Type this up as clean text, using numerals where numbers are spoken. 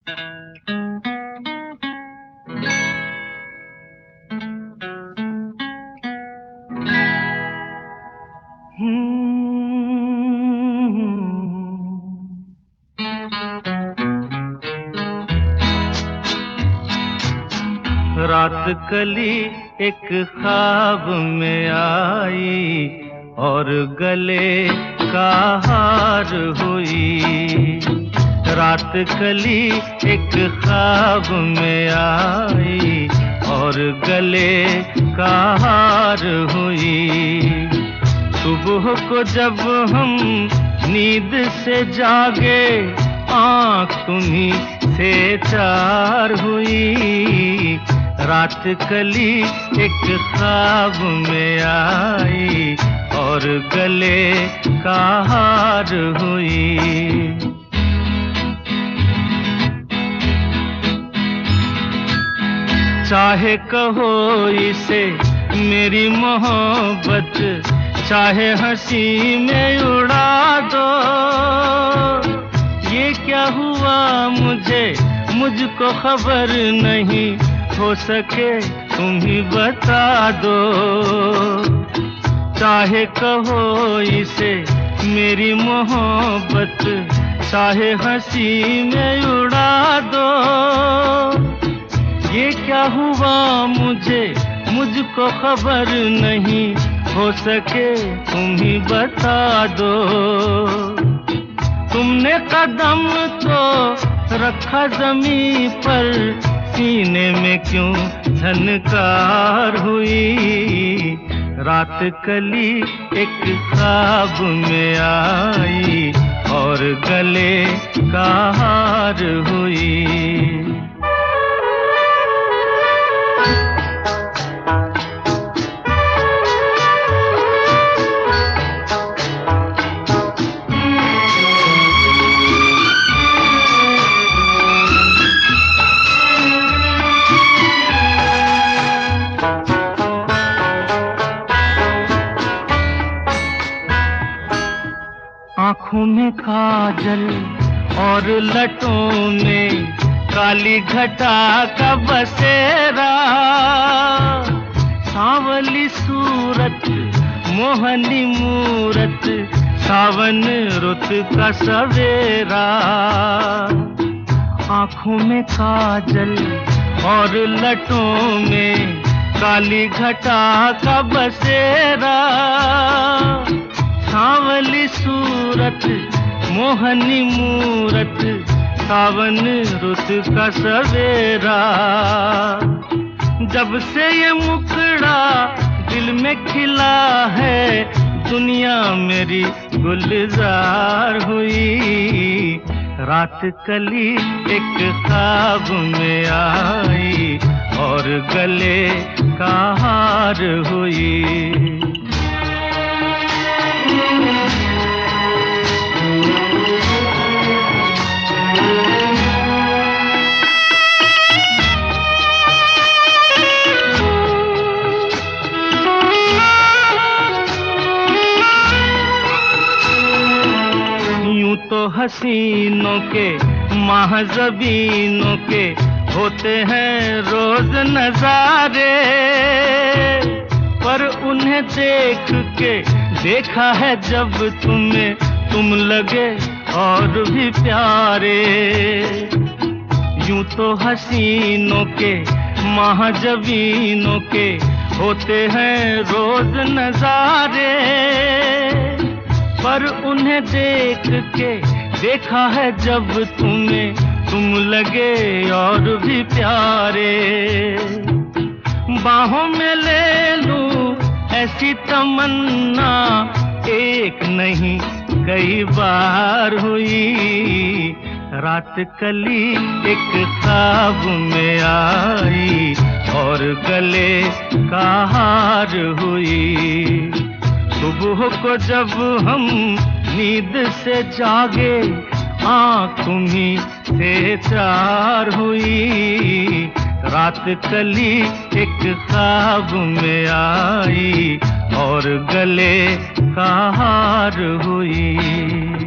रात कली एक ख्वाब में आई और गले का हार हुई। रात कली एक ख्वाब में आई और गले का हार हुई। सुबह को जब हम नींद से जागे आँख तुम्हीं से चार हुई। रात कली एक ख्वाब में आई और गले का हार हुई। चाहे कहो इसे मेरी मोहब्बत, चाहे हंसी में उड़ा दो। ये क्या हुआ मुझको खबर नहीं, हो सके तुम ही बता दो। चाहे कहो इसे मेरी मोहब्बत, चाहे हंसी में उड़ा दो। ये क्या हुआ मुझको खबर नहीं, हो सके तुम ही बता दो। तुमने कदम तो रखा जमीन पर, सीने में क्यों झनकार हुई। रात कली एक ख्वाब में आई और गले का हार हुई। आँखों में काजल और लटों में काली घटा का बसेरा। सांवली सूरत मोहनी मूरत, सावन रुत का सवेरा। आँखों में काजल और लटों में काली घटा का बसेरा। सांवली सूरत मोहनी मूरत, सावन रुत का सवेरा। जब से ये मुखड़ा दिल में खिला है, दुनिया मेरी गुलजार हुई। रात कली एक ख्वाब में आई और गले का हार हुई। यूं तो हसीनों के महज़बीनों के होते हैं रोज नजारे, पर उन्हें देख के देखा है जब तुम्हें, तुम लगे और भी प्यारे। यूं तो हसीनों के महज़बीनों के होते हैं रोज नजारे, पर उन्हें देख के देखा है जब तुम्हें, तुम लगे और भी प्यारे। बाहों में ले लूं ऐसी तमन्ना, एक नहीं कई बार हुई। रात कली एक ख्वाब में आई और गले का हार हुई। सुबह को जब हम नींद से जागे आँख तुम्हीं से चार हुई। रात कली एक ख्वाब में आई और गले का हार हुई।